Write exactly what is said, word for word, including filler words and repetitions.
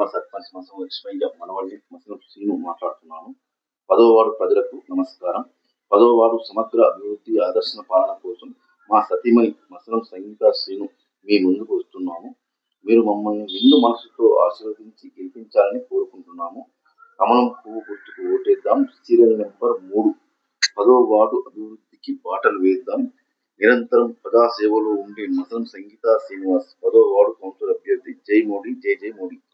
మారుమూల సర్పంచ్ మసం లక్ష్మయ్య మనవల్లి మసం శ్రీను మాట్లాడుతున్నాను. పదవ వార్డు ప్రజలకు నమస్కారం. పదవ వార్డు సమగ్ర అభివృద్ధి ఆదర్శన పాలన కోసం మా సతీమణి మసనం సంగీత శ్రీను మీ ముందుకు వస్తున్నాము. మీరు మమ్మల్ని నిండు మనసుతో ఆశీర్వదించి గెలిపించాలని కోరుకుంటున్నాము. కమలం పువ్వు గుర్తుకు ఓటేద్దాం. సీరియల్ నెంబర్ మూడు. పదవ వార్డు అభివృద్ధికి బాటలు వేద్దాం. నిరంతరం ప్రజాసేవలో ఉండే మసనం సంగీత శ్రీనివాస్ పదవ వార్డు కౌన్సిలర్ అభ్యర్థి. జై మోడీ, జై జై మోడీ.